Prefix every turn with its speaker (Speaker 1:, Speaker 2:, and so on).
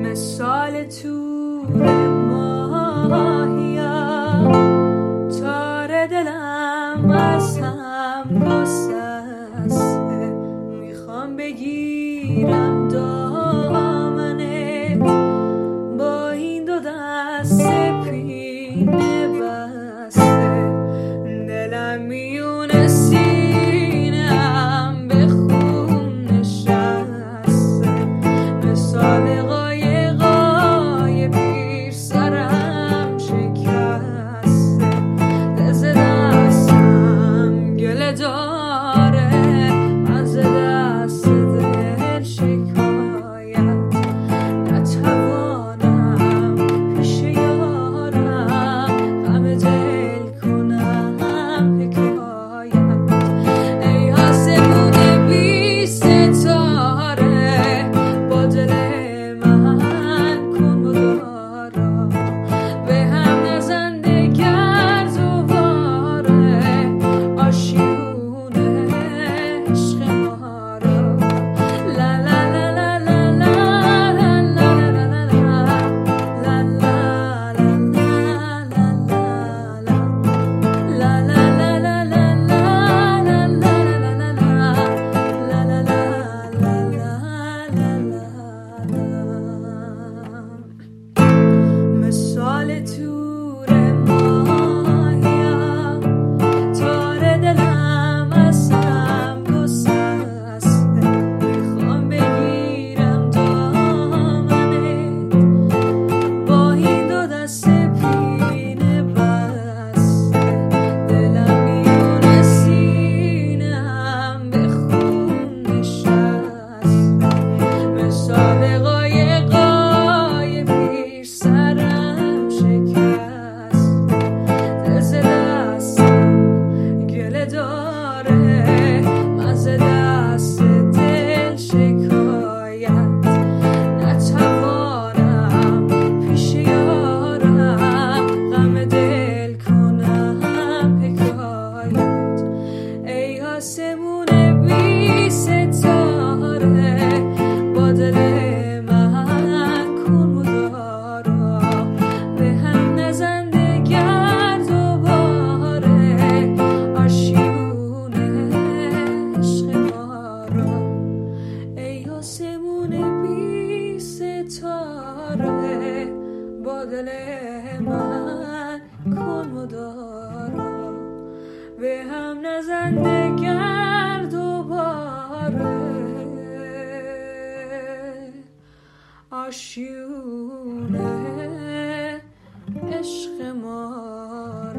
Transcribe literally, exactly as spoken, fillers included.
Speaker 1: مثال تور ماهیا تار دلم از هم گسسته، میخوام بگیرم دامنه با این دو دست پینه بسته، دلم میونه سینه‌ام به خون نشسته، مثال قایقای پیر سرم شکسته، دز دستم گله داره از دست دل شکایت، نتوانم پیش یارم غم دل کنم حکایت. ای آسمون بی ستاره با دل من کن مدارا، به هم نزن دگر دوباره آشیون عشق ما را. لا لا لا لا لا لا لا لا لا لا مثال تور ماهیا تار دلم از هم گسسته، میخوام بگیرم دامنت با این دو دست پینه بسته، دلم میونه سینه‌ام به خون نشسته، مثال قایقای پیر سرم شکسته، دز دستم گله داره از دست دل شکایت، نتوانم پیش یارم غم دل کنم حکایت. ای آسمون بی ستاره با دل من کن مدارا، به هم نزن دگر دوباره آشیون عشق ما را. ای آسمون بی ستاره با دل من کن مدارا، به هم نزن دگر دوباره آشیون عشق ما را.